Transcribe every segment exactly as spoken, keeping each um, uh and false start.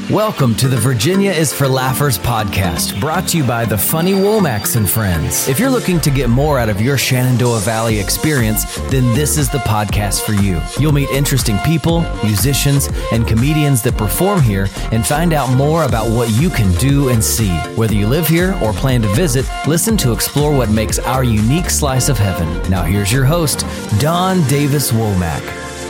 Welcome to the Virginia is for Laughers podcast, brought to you by the Funny Womax and Friends. If you're looking to get more out of your Shenandoah Valley experience, then this is the podcast for you. You'll meet interesting people, musicians, and comedians that perform here and find out more about what you can do and see. Whether you live here or plan to visit, listen to explore what makes our unique slice of heaven. Now here's your host, Don Davis Womack.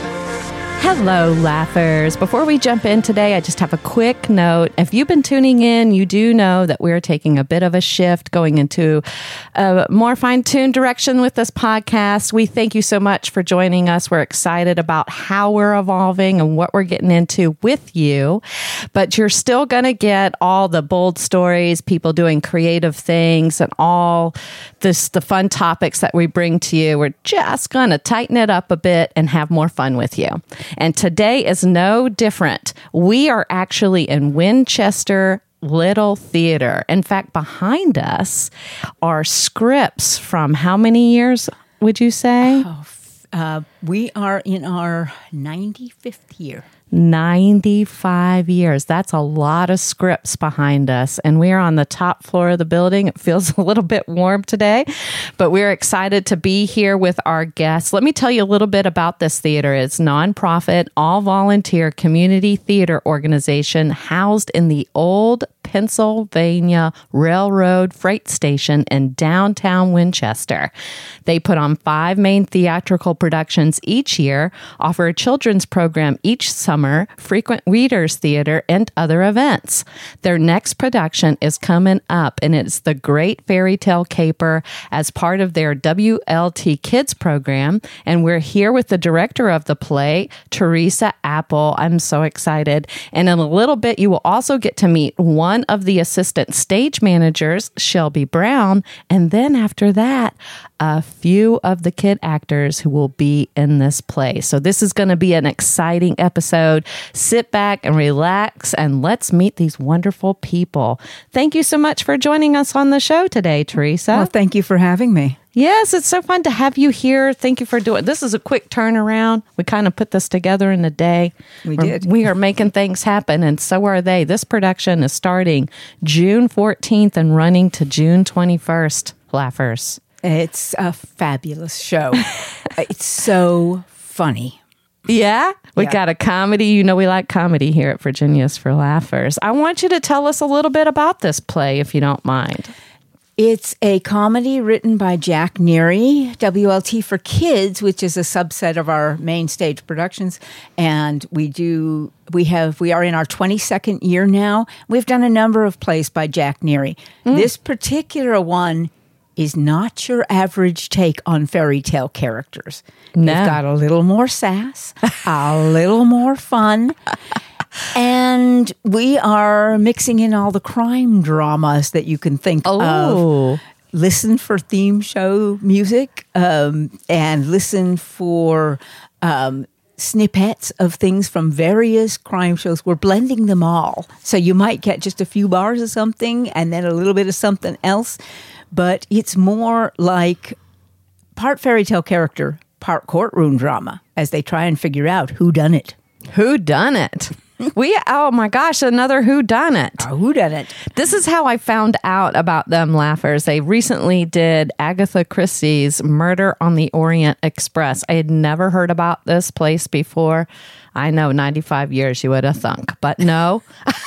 Hello, Laughers. Before we jump in today, I just have a quick note. If you've been tuning in, you do know that we're taking a bit of a shift, going into a more fine-tuned direction with this podcast. We thank you so much for joining us. We're excited about how we're evolving and what we're getting into with you. But you're still going to get all the bold stories, people doing creative things, and all this the fun topics that we bring to you. We're just going to tighten it up a bit and have more fun with you. And today is no different. We are actually in Winchester Little Theater. In fact, behind us are scripts from how many years, would you say? Oh, uh, we are in our ninety-fifth year. ninety-five years. That's a lot of scripts behind us. And we are on the top floor of the building. It feels a little bit warm today, but we're excited to be here with our guests. Let me tell you a little bit about this theater. It's a nonprofit, all-volunteer community theater organization housed in the old Pennsylvania Railroad freight station in downtown Winchester. They put on five main theatrical productions each year, offer a children's program each summer, frequent readers theater, and other events. Their next production is coming up, and it's The Great Fairy Tale Caper as part of their W L T Kids program. And we're here with the director of the play, Teresa Apple. I'm so excited. And in a little bit, you will also get to meet one of the assistant stage managers, Shelby Brown, and then after that, a few of the kid actors who will be in this play. So this is going to be an exciting episode. Sit back and relax, and let's meet these wonderful people. Thank you so much for joining us on the show today, Teresa. Well, thank you for having me. Yes, it's so fun to have you here. Thank you for doing this. Is a quick turnaround. We kind of put this together in a day. We We're, did. We are making things happen, and so are they. This production is starting June fourteenth and running to June twenty-first. Laughers. It's a fabulous show. It's so funny. Yeah? We Yeah. got a comedy. You know we like comedy here at Virginia's for Laughers. I want you to tell us a little bit about this play, if you don't mind. It's a comedy written by Jack Neary, W L T for Kids, which is a subset of our main stage productions. And we do, we have, we are in our twenty-second year now. We've done a number of plays by Jack Neary. Mm. This particular one is not your average take on fairy tale characters. No. You've got a little more sass, a little more fun. And we are mixing in all the crime dramas that you can think Oh. of. Listen for theme show music um, and listen for um, snippets of things from various crime shows. We're blending them all. So you might get just a few bars of something and then a little bit of something else. But it's more like part fairy tale character, part courtroom drama as they try and figure out who done it. Who done it? We, oh my gosh, another who done it. Uh, who done it? This is how I found out about them, Laughers. They recently did Agatha Christie's Murder on the Orient Express. I had never heard about this place before. I know, ninety-five years you would have thunk, but no,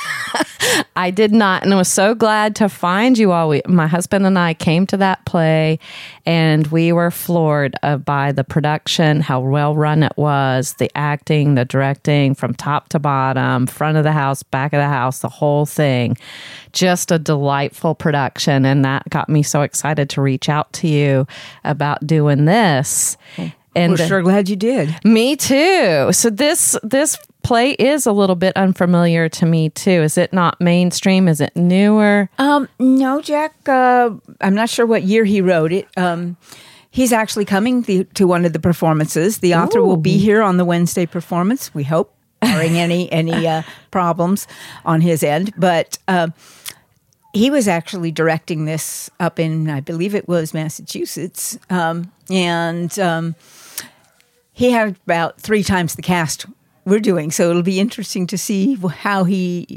I did not. And I was so glad to find you all. We, my husband and I came to that play, and we were floored uh, by the production, how well run it was, the acting, the directing from top to bottom, front of the house, back of the house, the whole thing. Just a delightful production. And that got me so excited to reach out to you about doing this. And we're sure glad you did. Me too. So this this play is a little bit unfamiliar to me too. Is it not mainstream? Is it newer? Um, no, Jack. Uh, I'm not sure what year he wrote it. Um, he's actually coming the, to one of the performances. The author Ooh. will be here on the Wednesday performance. We hope, barring any any uh, problems on his end. But uh, he was actually directing this up in, I believe it was Massachusetts, um, and. Um, He had about three times the cast we're doing, so it'll be interesting to see how he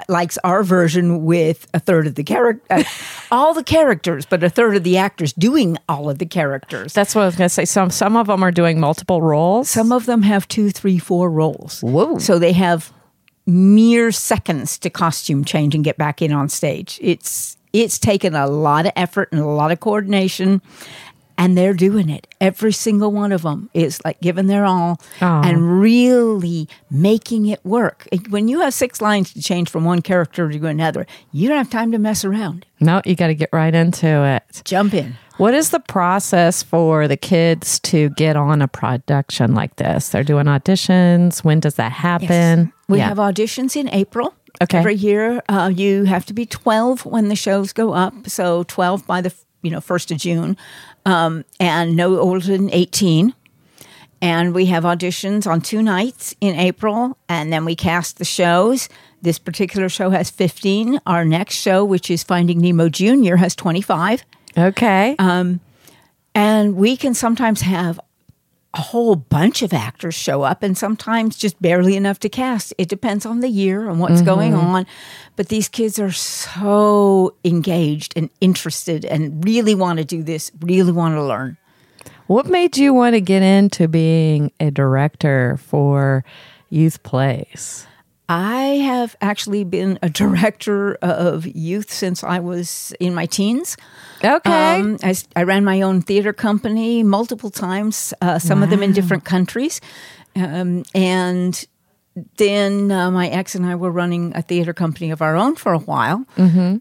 likes our version with a third of the character, uh, all the characters, but a third of the actors doing all of the characters. That's what I was going to say. Some some of them are doing multiple roles. Some of them have two, three, four roles. Whoa! So they have mere seconds to costume change and get back in on stage. It's it's taken a lot of effort and a lot of coordination. And they're doing it. Every single one of them is like giving their all Aww. and really making it work. When you have six lines to change from one character to another, you don't have time to mess around. No, you got to get right into it. Jump in. What is the process for the kids to get on a production like this? They're doing auditions. When does that happen? Yes. We Yeah. have auditions in April. Okay. Every year, uh, you have to be twelve when the shows go up. So twelve by the you know first of June. Um, and no older than eighteen. And we have auditions on two nights in April, and then we cast the shows. This particular show has fifteen. Our next show, which is Finding Nemo Junior, has twenty-five. Okay. Um, and we can sometimes have a whole bunch of actors show up, and sometimes just barely enough to cast. It depends on the year and what's mm-hmm. going on. But these kids are so engaged and interested and really want to do this, really want to learn. What made you want to get into being a director for youth plays? I have actually been a director of youth since I was in my teens. Okay. Um, I, I ran my own theater company multiple times, uh, some wow. of them in different countries. Um, and then uh, my ex and I were running a theater company of our own for a while. Mm-hmm.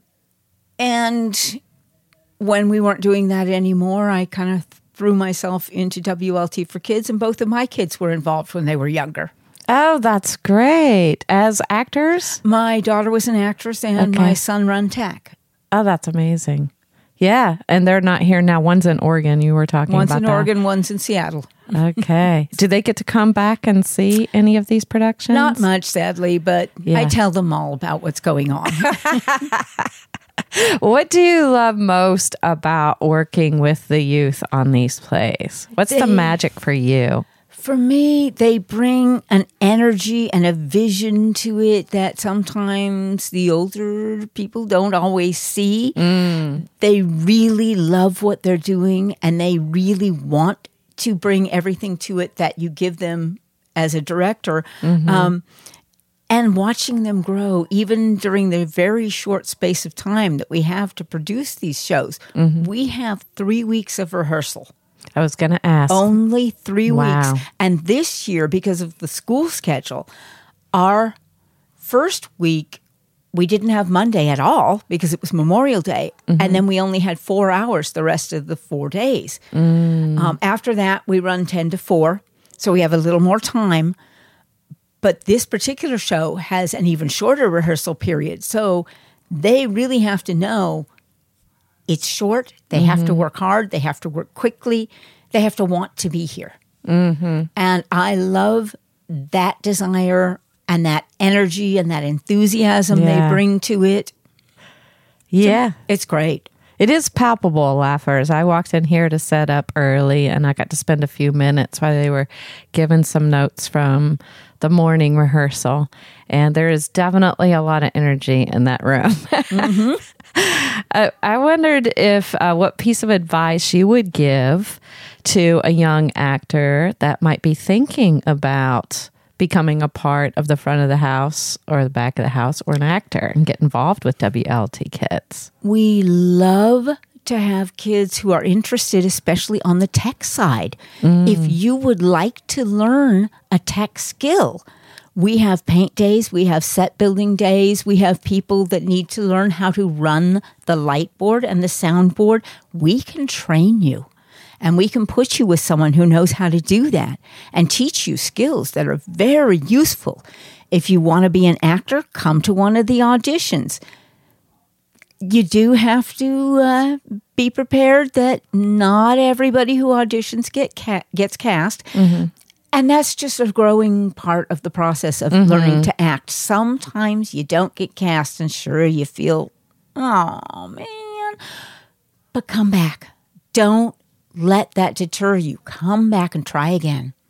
And when we weren't doing that anymore, I kind of threw myself into W L T for Kids, and both of my kids were involved when they were younger. Oh, that's great. As actors? My daughter was an actress, and okay. my son run tech. Oh, that's amazing. Yeah, and they're not here now. One's in Oregon. You were talking one's about that. One's in Oregon, one's in Seattle. Okay. Do they get to come back and see any of these productions? Not much, sadly, but yeah. I tell them all about what's going on. What do you love most about working with the youth on these plays? What's they, the magic for you? For me, they bring an energy and a vision to it that sometimes the older people don't always see. Mm. They really love what they're doing, and they really want to bring everything to it that you give them as a director. Mm-hmm. Um, and watching them grow, even during the very short space of time that we have to produce these shows. Mm-hmm. We have three weeks of rehearsal. I was going to ask. Only three wow. weeks. And this year, because of the school schedule, our first week, we didn't have Monday at all because it was Memorial Day. Mm-hmm. And then we only had four hours the rest of the four days. Mm. Um, after that, we run ten to four. So we have a little more time. But this particular show has an even shorter rehearsal period. So they really have to know it's short. They mm-hmm. have to work hard. They have to work quickly. They have to want to be here. Mm-hmm. And I love that desire and that energy and that enthusiasm yeah. they bring to it. Yeah. So it's great. It is palpable, Laughers. I walked in here to set up early, and I got to spend a few minutes while they were giving some notes from the morning rehearsal. And there is definitely a lot of energy in that room. Mm-hmm. I, I wondered if uh, what piece of advice you would give to a young actor that might be thinking about becoming a part of the front of the house or the back of the house or an actor and get involved with W L T Kids. We love to have kids who are interested, especially on the tech side. Mm. If you would like to learn a tech skill, we have paint days, we have set building days, we have people that need to learn how to run the light board and the sound board. We can train you. And we can put you with someone who knows how to do that and teach you skills that are very useful. If you want to be an actor, come to one of the auditions. You do have to uh, be prepared that not everybody who auditions get ca- gets cast. Mm-hmm. And that's just a growing part of the process of mm-hmm. learning to act. Sometimes you don't get cast, and sure, you feel, oh, man. But come back. Don't let that deter you. Come back and try again.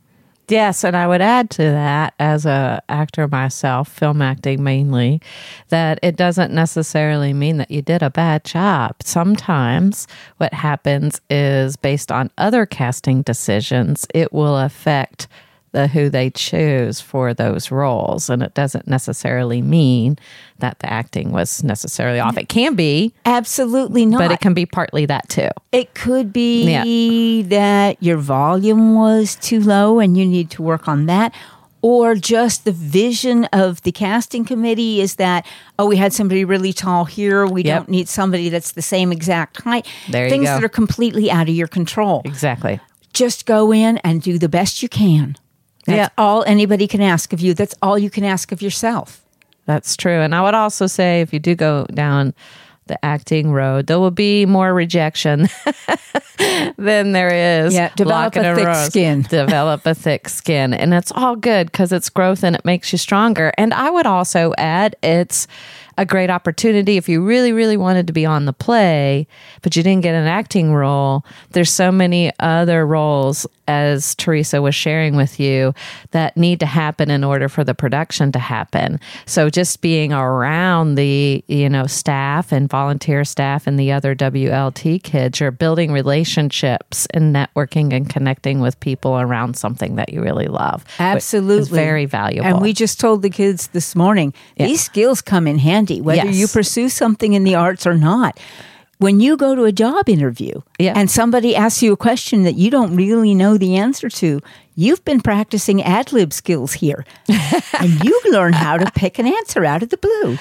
Yes, and I would add to that, as a actor myself, film acting mainly, that it doesn't necessarily mean that you did a bad job. Sometimes what happens is, based on other casting decisions, it will affect the who they choose for those roles, and it doesn't necessarily mean that the acting was necessarily off. It can be, absolutely not, but it can be partly that too. It could be Yeah. that your volume was too low and you need to work on that. Or just the vision of the casting committee is that, oh, we had somebody really tall here. We Yep. don't need somebody that's the same exact height. There you Things go. that are completely out of your control. Exactly. Just go in and do the best you can. That's Yeah. all anybody can ask of you. That's all you can ask of yourself. That's true. And I would also say, if you do go down the acting road, there will be more rejection than there is. Yeah, develop walking a thick road. skin. Develop a thick skin. And it's all good because it's growth and it makes you stronger. And I would also add, it's a great opportunity if you really, really wanted to be on the play, but you didn't get an acting role. There's so many other roles, as Teresa was sharing with you, that need to happen in order for the production to happen. So just being around the, you know, staff and volunteer staff and the other W L T kids, you're building relationships and networking and connecting with people around something that you really love. Absolutely. It's very valuable. And we just told the kids this morning, Yeah. these skills come in handy, whether Yes. you pursue something in the arts or not. When you go to a job interview Yeah. and somebody asks you a question that you don't really know the answer to, you've been practicing ad-lib skills here. And you learn how to pick an answer out of the blue.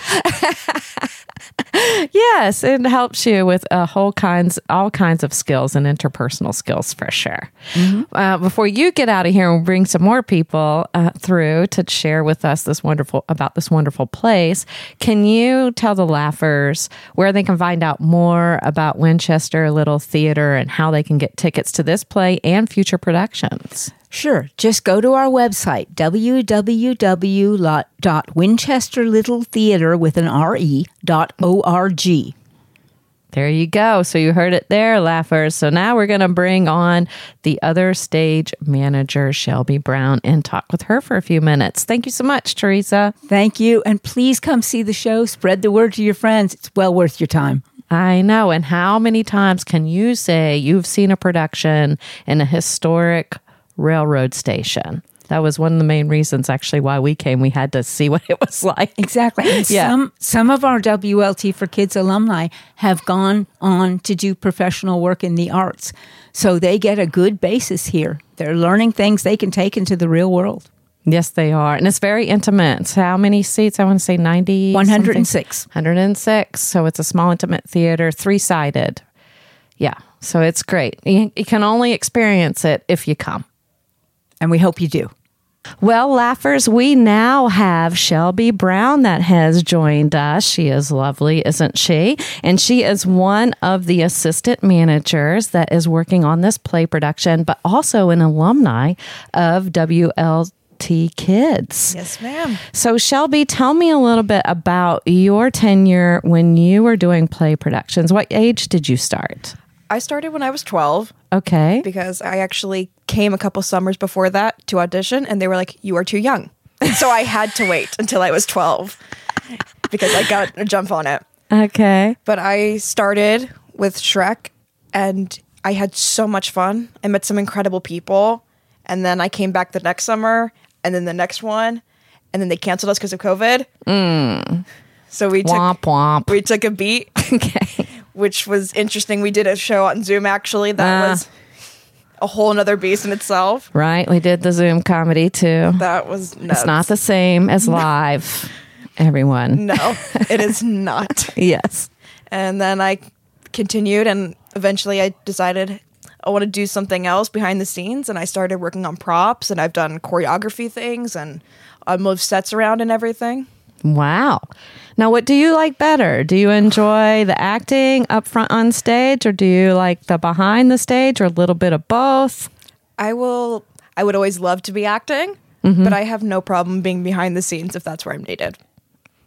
Yes, it helps you with a whole kinds, all kinds of skills and interpersonal skills for sure. Uh, before you get out of here and bring some more people uh, through to share with us this wonderful about this wonderful place, can you tell the Laughers where they can find out more about Winchester Little Theater and how they can get tickets to this play and future productions? Sure. Just go to our website, w w w dot winchester little theater with an R E dot O R G. There you go. So you heard it there, Laughers. So now we're going to bring on the other stage manager, Shelby Brown, and talk with her for a few minutes. Thank you so much, Teresa. Thank you. And please come see the show. Spread the word to your friends. It's well worth your time. I know. And how many times can you say you've seen a production in a historic railroad station? That was one of the main reasons, actually, why we came. We had to see what it was like. Exactly. And Yeah. some, some of our W L T for Kids alumni have gone on to do professional work in the arts. So they get a good basis here. They're learning things they can take into the real world. Yes, they are. And it's very intimate. It's how many seats? I want to say ninety? one hundred six. one hundred six. So it's a small, intimate theater, three-sided. Yeah. So it's great. You, you can only experience it if you come. And we hope you do. Well, Laughers, we now have Shelby Brown that has joined us. She is lovely, isn't she? And she is one of the assistant managers that is working on this play production, but also an alumni of W L T Kids. Yes, ma'am. So, Shelby, tell me a little bit about your tenure when you were doing play productions. What age did you start? I started when I was twelve Okay. because I actually came a couple summers before that to audition, and they were like, "You are too young." So I had to wait until I was twelve because I got a jump on it. Okay. But I started with Shrek, and I had so much fun. I met some incredible people, and then I came back the next summer, and then the next one, and then they canceled us because of COVID. Mm. So we took Womp womp. we took a beat. Okay. Which was interesting. We did a show on Zoom, actually. That Ah. was a whole nother beast in itself. Right. We did the Zoom comedy too. That was nuts. It's not the same as live, everyone. No, it is not. Yes. And then I continued, and eventually I decided I want to do something else behind the scenes, and I started working on props, and I've done choreography things, and I moved sets around and everything. Wow. Now, what do you like better? Do you enjoy the acting up front on stage, or do you like the behind the stage, or a little bit of both? I will. I would always love to be acting, Mm-hmm. but I have no problem being behind the scenes if that's where I'm needed.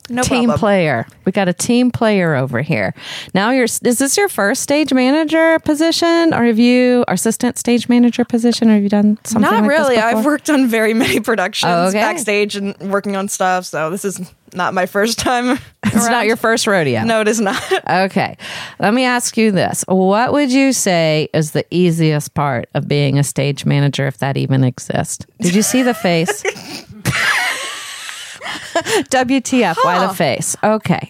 No team problem. player. We got a team player over here. Now you're is this your first stage manager position, or have you or assistant stage manager position, or have you done something Not like really. this before? I've worked on very many productions Oh, okay. backstage and working on stuff, so this is not my first time. It's not your first rodeo. No, it is not. Okay. Let me ask you this. What would you say is the easiest part of being a stage manager, if that even exists? Did you see the face? W T F, why the Huh. face? Okay.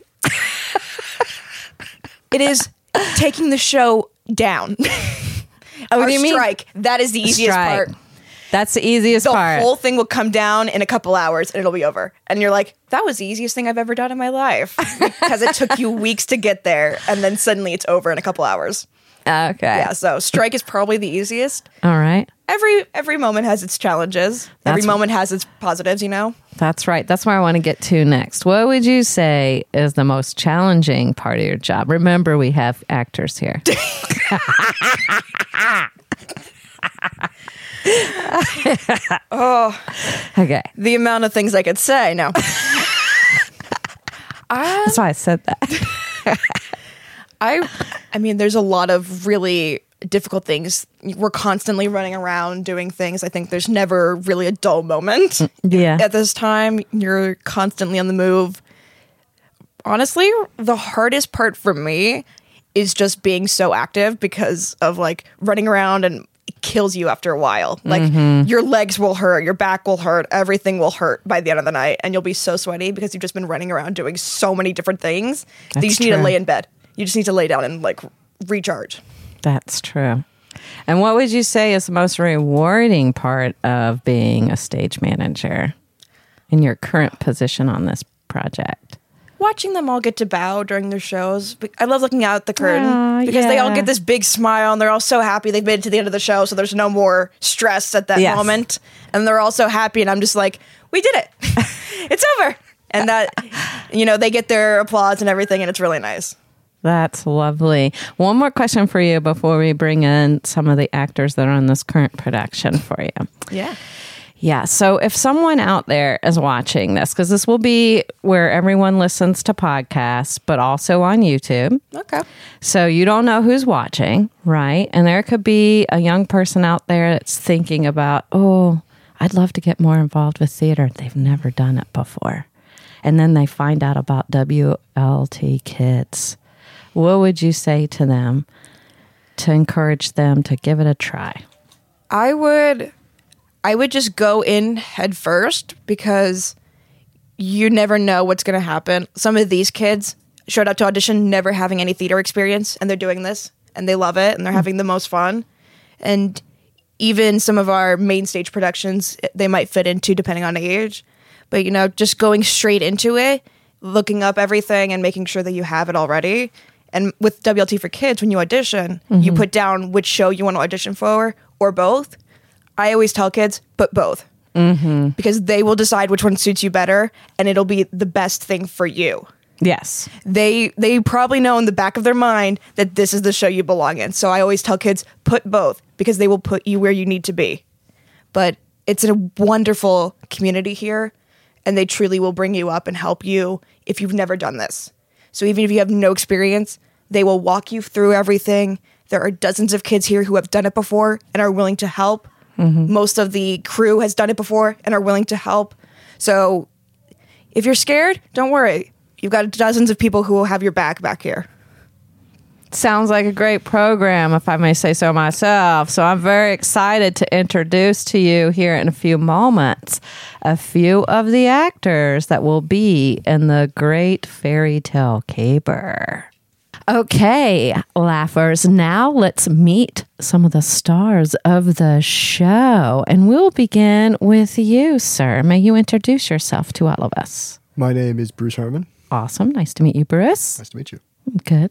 It is taking the show down. Oh, Our do you mean- strike. That is the easiest Strike. part. That's the easiest The part. whole thing will come down in a couple hours and it'll be over. And you're like, that was the easiest thing I've ever done in my life. Because it took you weeks to get there and then suddenly it's over in a couple hours. Okay. Yeah, so strike is probably the easiest. All right. Every every moment has its challenges. Every That's- moment has its positives, you know? That's right. That's where I want to get to next. What would you say is the most challenging part of your job? Remember, we have actors here. Oh, Okay. the amount of things I could say. No. That's why I said that. I I mean, there's a lot of really difficult things. We're constantly running around doing things. I think there's never really a dull moment. Yeah. At this time, you're constantly on the move. Honestly, the hardest part for me is just being so active because of like running around, and it kills you after a while. Like your legs will hurt, your back will hurt, everything will hurt by the end of the night, and you'll be so sweaty because you've just been running around doing so many different things that you That's just need to true. lay in bed. You just need to lay down and like recharge. That's true. And what would you say is the most rewarding part of being a stage manager in your current position on this project? Watching them all get to bow during their shows. I love looking out the curtain Aw, because they all yeah. get this big smile and they're all so happy they've made it to the end of the show, so there's no more stress at that Yes. moment. And they're all so happy, and I'm just like, we did it. It's over. And that, you know, they get their applause and everything, and it's really nice. That's lovely. One more question for you before we bring in some of the actors that are on this current production for you. Yeah. Yeah. So if someone out there is watching this, because this will be where everyone listens to podcasts, but also on YouTube. Okay. So you don't know who's watching, right? And there could be a young person out there that's thinking about, oh, I'd love to get more involved with theater. They've never done it before. And then they find out about W L T Kids. What would you say to them to encourage them to give it a try? I would I would just go in head first because you never know what's going to happen. Some of these kids showed up to audition never having any theater experience, and they're doing this and they love it and they're having the most fun. And even some of our main stage productions, they might fit into depending on age. But, you know, just going straight into it, looking up everything and making sure that you have it already. And with W L T for Kids, when you audition, you put down which show you want to audition for or both. I always tell kids, put both. Mm-hmm. Because they will decide which one suits you better, and it'll be the best thing for you. Yes. They they probably know in the back of their mind that this is the show you belong in. So I always tell kids, put both, because they will put you where you need to be. But it's a wonderful community here, and they truly will bring you up and help you if you've never done this. So even if you have no experience, they will walk you through everything. There are dozens of kids here who have done it before and are willing to help. Mm-hmm. Most of the crew has done it before and are willing to help. So if you're scared, don't worry. You've got dozens of people who will have your back back here. Sounds like a great program, if I may say so myself. So I'm very excited to introduce to you here in a few moments a few of the actors that will be in the great fairy tale caper. Okay, laughers, now let's meet some of the stars of the show. And we'll begin with you, sir. May you introduce yourself to all of us? My name is Bruce Harmon. Awesome. Nice to meet you, Bruce. Nice to meet you. Good.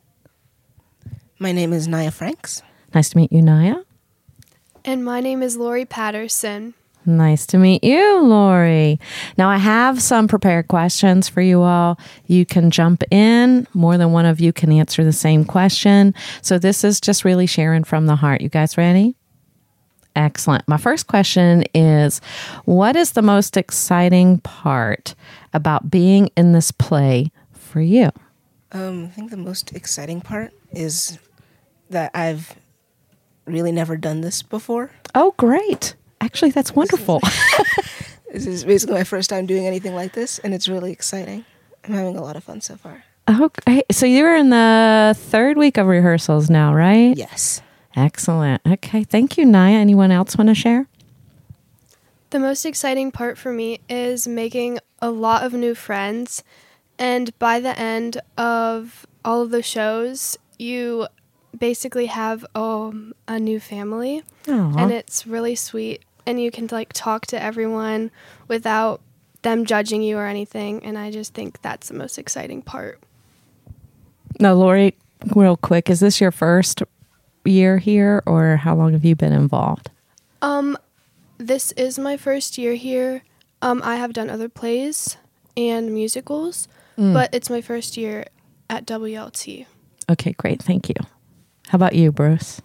My name is Naya Franks. Nice to meet you, Naya. And my name is Lori Patterson. Nice to meet you, Lori. Now, I have some prepared questions for you all. You can jump in. More than one of you can answer the same question. So this is just really sharing from the heart. You guys ready? Excellent. My first question is, what is the most exciting part about being in this play for you? Um, I think the most exciting part is that I've really never done this before. Oh, great. Actually, that's wonderful. This is basically my first time doing anything like this, and it's really exciting. I'm having a lot of fun so far. Okay. So you're in the third week of rehearsals now, right? Yes. Excellent. Okay. Thank you, Naya. Anyone else want to share? The most exciting part for me is making a lot of new friends. And by the end of all of the shows, you basically have um, a new family. Aw. And it's really sweet. And you can like talk to everyone without them judging you or anything. And I just think that's the most exciting part. Now, Lori, real quick, is this your first year here, or how long have you been involved? Um, this is my first year here. Um, I have done other plays and musicals, Mm. but it's my first year at W L T. Okay, great. Thank you. How about you, Bruce?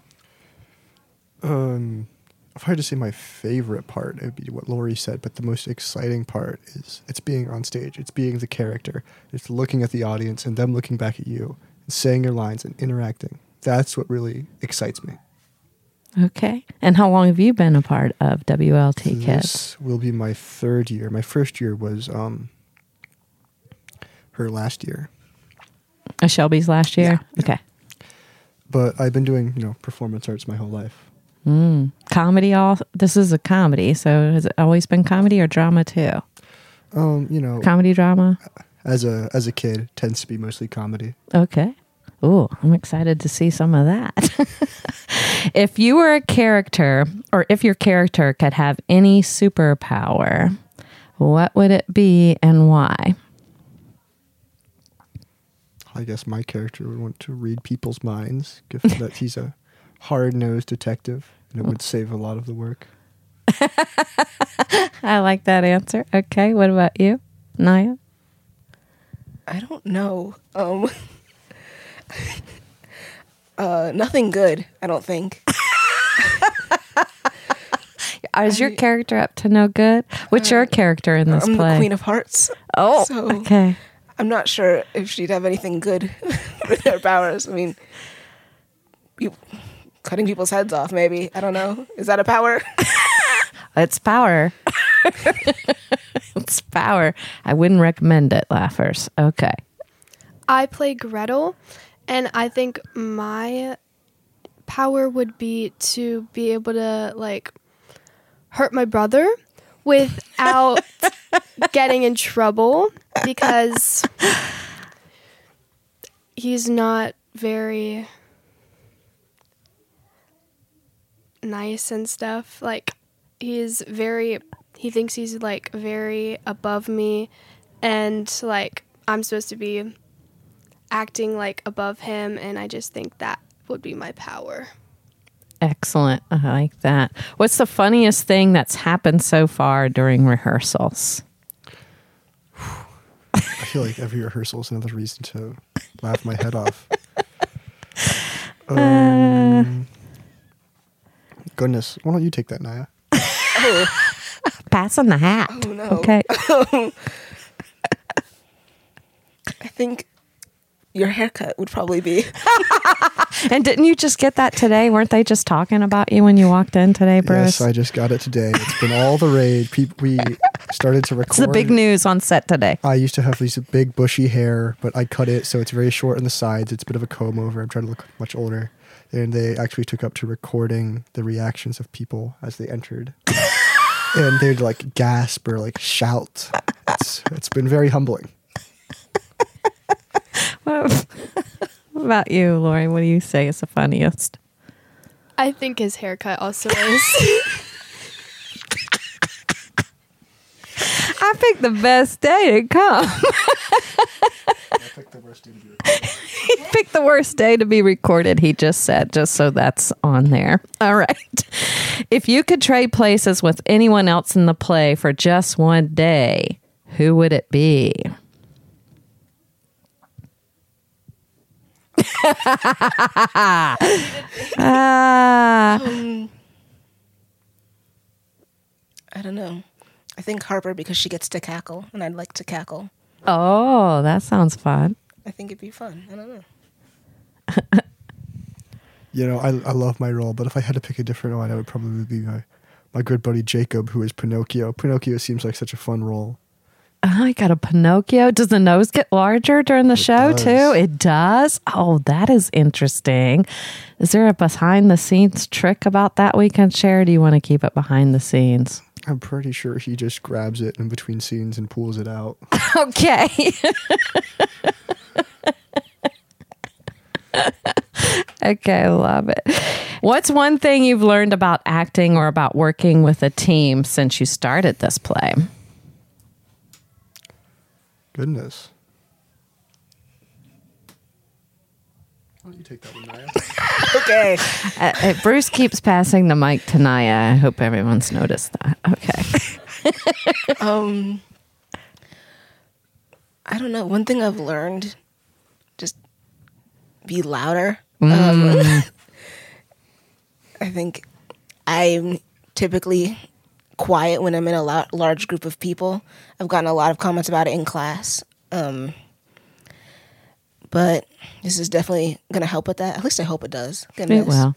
Um, if I had to say my favorite part, it would be what Lori said, but the most exciting part is it's being on stage. It's being the character. It's looking at the audience and them looking back at you and saying your lines and interacting. That's what really excites me. Okay. And how long have you been a part of W L T Kids? This will be my third year. My first year was um her last year. Uh, Shelby's last year? Yeah. Okay. But I've been doing, you know, performance arts my whole life. Mm. Comedy all this is a comedy, so has it always been comedy or drama too? Um, you know, Comedy drama? as a as a kid, tends to be mostly comedy. Okay. Ooh, I'm excited to see some of that. If you were a character, or if your character could have any superpower, what would it be and why? I guess my character would want to read people's minds, given that he's a hard-nosed detective, and it would save a lot of the work. I like that answer. Okay, what about you, Naya? I don't know. Um, uh, nothing good, I don't think. Is your character up to no good? What's your character in this I'm play? the Queen of Hearts. Oh, so okay. I'm not sure if she'd have anything good with her powers. I mean, you, cutting people's heads off, maybe. I don't know. Is that a power? It's power. It's power. I wouldn't recommend it, laughers. Okay. I play Gretel, and I think my power would be to be able to like hurt my brother without getting in trouble, because he's not very nice and stuff. Like, he's very, he thinks he's like very above me, and like I'm supposed to be acting like above him, and I just think that would be my power. Excellent. I like that. What's the funniest thing that's happened so far during rehearsals? I feel like every rehearsal is another reason to laugh my head off. Um, goodness, why don't you take that, Naya? Passing the hat. Oh, no. Okay. I think your haircut would probably be. And didn't you just get that today? Weren't they just talking about you when you walked in today, Bruce? Yes, I just got it today. It's been all the rage. People, we started to record. It's the big news on set today. I used to have these big bushy hair, but I cut it so it's very short on the sides. It's a bit of a comb over. I'm trying to look much older. And they actually took up to recording the reactions of people as they entered. And they'd like gasp or like shout. It's, it's been very humbling. What about you, Lori? What do you say is the funniest? I think his haircut also is. I picked the best day to come. I picked the worst day to be recorded. He picked the worst day to be recorded, he just said, just so that's on there. All right. If you could trade places with anyone else in the play for just one day, who would it be? ah. Um, I don't know. I think Harper because she gets to cackle, and I'd like to cackle. Oh, that sounds fun. I think it'd be fun. I don't know. You know, I I love my role, but if I had to pick a different one, I would probably be my, my good buddy Jacob, who is Pinocchio. Pinocchio seems like such a fun role. Oh, I got a Pinocchio. Does the nose get larger during the It show does. too? It does? Oh, that is interesting. Is there a behind the scenes trick about that we can share? Or do you want to keep it behind the scenes? I'm pretty sure he just grabs it in between scenes and pulls it out. Okay. Okay, I love it. What's one thing you've learned about acting or about working with a team since you started this play? Goodness. Why don't you take that one, Naya? Okay. Uh, uh, Bruce keeps passing the mic to Naya. I hope everyone's noticed that. Okay. Um, I don't know. One thing I've learned, just be louder. Um, I think I'm typically quiet when I'm in a lo- large group of people. I've gotten a lot of comments about it in class. Um, but this is definitely going to help with that. At least I hope it does. It Goodness. will.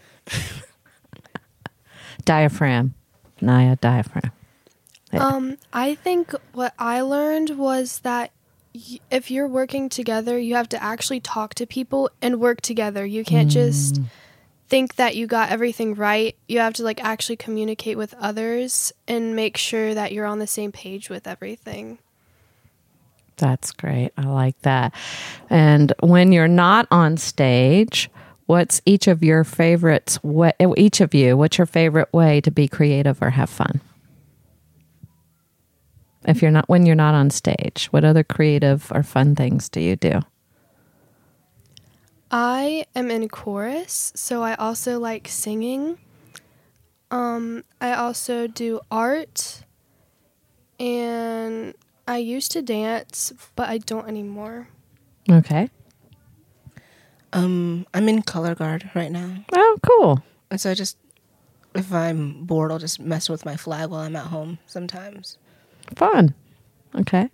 Diaphragm. Naya, diaphragm. Yeah. Um, I think what I learned was that y- if you're working together, you have to actually talk to people and work together. You can't just think that you got everything right. You have to like actually communicate with others and make sure that you're on the same page with everything. That's great. I like that. And when you're not on stage, what's each of your favorites? What each of you? What's your favorite way to be creative or have fun? If you're not when you're not on stage, what other creative or fun things do you do? I am in chorus, so I also like singing. Um, I also do art, and I used to dance, but I don't anymore. Okay. Um, I'm in color guard right now. Oh, cool. And so I just, if I'm bored, I'll just mess with my flag while I'm at home sometimes. Fun. Okay.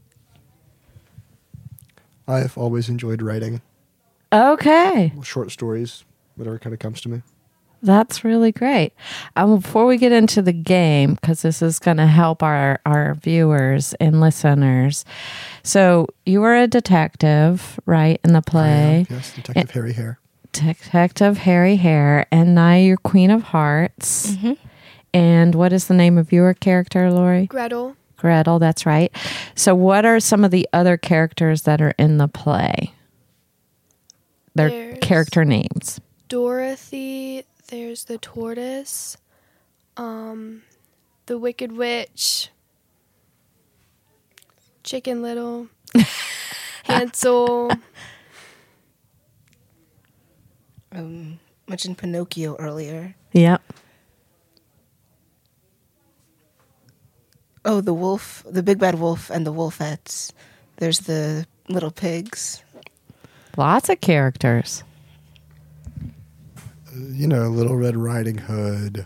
I've always enjoyed writing Okay. short stories, whatever kind of comes to me. That's really great. Um, before we get into the game, because this is going to help our, our viewers and listeners. So you were a detective, right, in the I play? am, yes, Detective Harry Hare. Detective Harry Hare. And now you're Queen of Hearts. Mm-hmm. And what is the name of your character, Lori? Gretel, Gretel, that's right. So what are some of the other characters that are in the play? Their There's- character names. Dorothy, there's the tortoise, um, the Wicked Witch, Chicken Little, Hansel. Um, mentioned Pinocchio earlier. Yep. Oh, the wolf, the big bad wolf and the wolfettes. There's the little pigs. Lots of characters. You know, Little Red Riding Hood.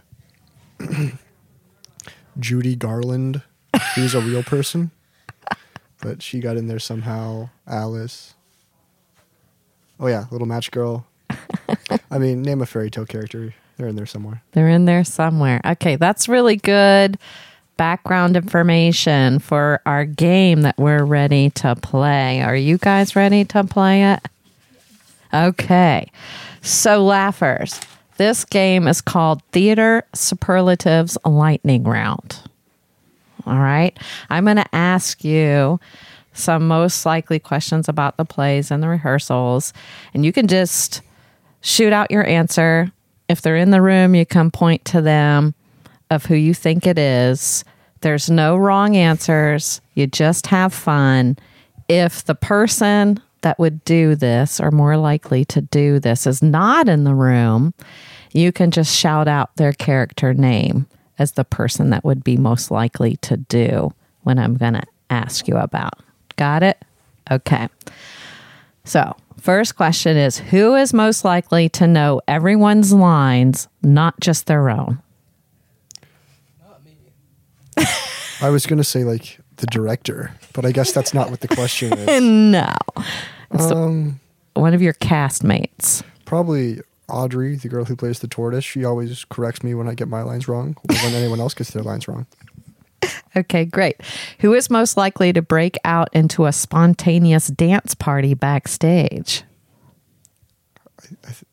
Judy Garland, who's a real person, but she got in there somehow. Alice. Oh yeah, Little Match Girl. I mean, name a fairy tale character. They're in there somewhere. They're in there somewhere. Okay, that's really good background information for our game that we're ready to play. Are you guys ready to play it? Okay. So, laughers, this game is called Theater Superlatives Lightning Round. All right. I'm going to ask you some most likely questions about the plays and the rehearsals, and you can just shoot out your answer. If they're in the room, you can point to them of who you think it is. There's no wrong answers. You just have fun. If the person that would do this or more likely to do this is not in the room, you can just shout out their character name as the person that would be most likely to do what I'm going to ask you about. Got it? Okay. So, first question is, who is most likely to know everyone's lines, not just their own? Not me. I was going to say like the director, but I guess that's not what the question is. No. It's the- Um, one of your castmates. probably Audrey, the girl who plays the tortoise. She always corrects me when I get my lines wrong, or when anyone else gets their lines wrong. Okay, great. Who is most likely to break out into a spontaneous dance party backstage? I, th-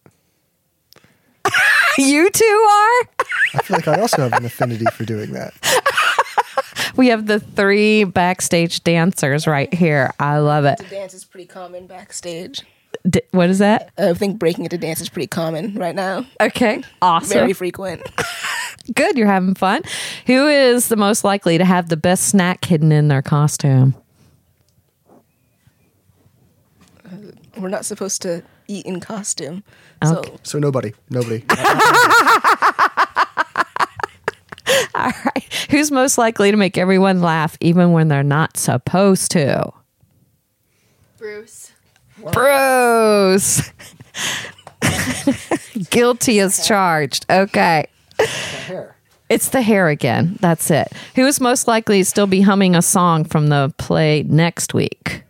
You two are? I feel like I also have an affinity for doing that. We have the three backstage dancers right here. I love it. The dance is pretty common backstage. D- what is that? I think breaking into dance is pretty common right now. Okay, awesome. Very frequent. Good, you're having fun. Who is the most likely to have the best snack hidden in their costume? We're not supposed to eat in costume. Okay. So So nobody, nobody. All right. Who's most likely to make everyone laugh even when they're not supposed to? Bruce. Bruce. Guilty as charged. Okay. It's the hair again. That's it. Who is most likely to still be humming a song from the play next week?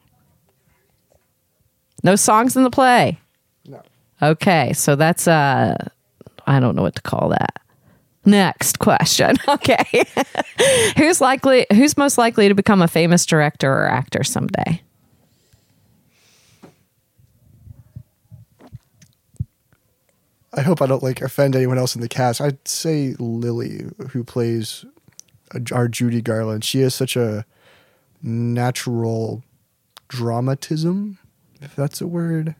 No songs in the play? No. Okay, so that's uh I don't know what to call that. Next question. Okay. Who's likely who's most likely to become a famous director or actor someday? I hope I don't like offend anyone else in the cast. I'd say Lily, who plays our Judy Garland. She has such a natural dramatism, if that's a word.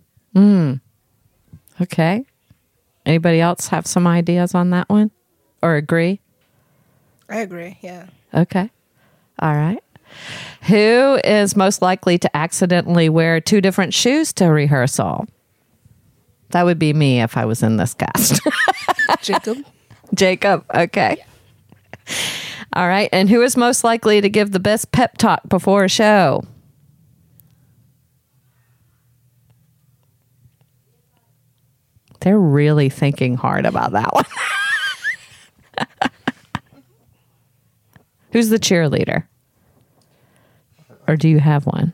Okay. Anybody else have some ideas on that one? Or agree? I agree. Yeah. Okay. All right. Who is most likely to accidentally wear two different shoes to rehearsal? That would be me if I was in this cast. Jacob. Jacob. Okay. All right. And who is most likely to give the best pep talk before a show? They're really thinking hard about that one. Who's the cheerleader? Or do you have one?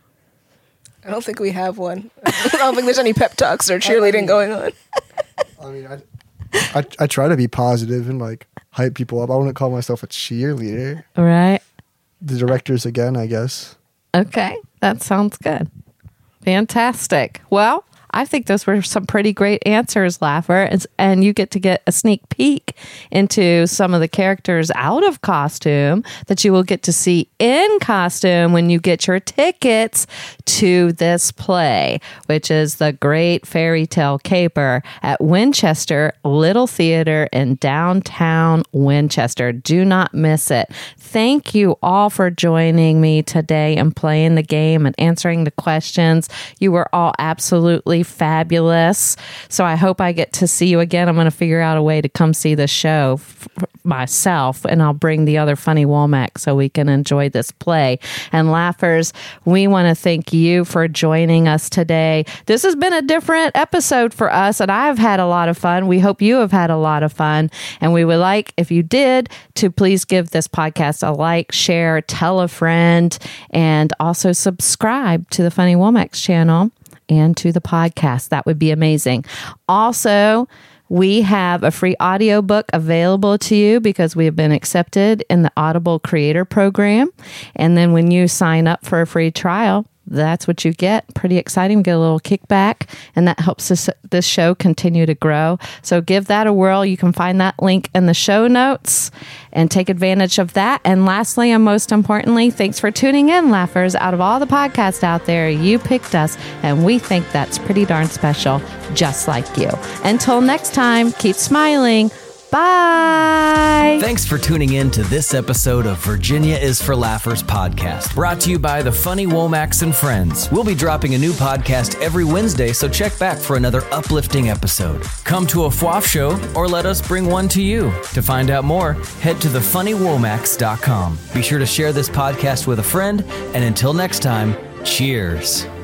I don't think we have one. I don't think there's any pep talks or cheerleading going on. I mean, I, I, I try to be positive and like hype people up. I wouldn't call myself a cheerleader. All right. The directors again, I guess. Okay. That sounds good. Fantastic. Well, I think those were some pretty great answers, Laffer. It's, and you get to get a sneak peek into some of the characters out of costume that you will get to see in costume when you get your tickets to this play, which is The Great Fairy Tale Caper at Winchester Little Theater in downtown Winchester. Do not miss it. Thank you all for joining me today and playing the game and answering the questions. You were all absolutely fabulous. So I hope I get to see you again. I'm going to figure out a way to come see the show f- myself, and I'll bring the other funny Womack so we can enjoy this play. And Laughers, we want to thank you for joining us today. This has been a different episode for us, and I've had a lot of fun. We hope you have had a lot of fun, and we would like, if you did, to please give this podcast a like, share, tell a friend, and also subscribe to the Funny Womack's channel and to the podcast. That would be amazing. Also, we have a free audiobook available to you because we have been accepted in the Audible Creator Program. And then when you sign up for a free trial, that's what you get. Pretty exciting. We get a little kickback, and that helps this, this show continue to grow. So give that a whirl. You can find that link in the show notes and take advantage of that. And lastly, and most importantly, thanks for tuning in, Laughers. Out of all the podcasts out there, you picked us, and we think that's pretty darn special, just like you. Until next time, keep smiling. Bye. Thanks for tuning in to this episode of Virginia is for Laughers podcast, brought to you by the Funny Womax and Friends. We'll be dropping a new podcast every Wednesday, so check back for another uplifting episode. Come to a F W A F show or let us bring one to you. To find out more, head to the funny womax dot com. Be sure to share this podcast with a friend, and until next time, cheers.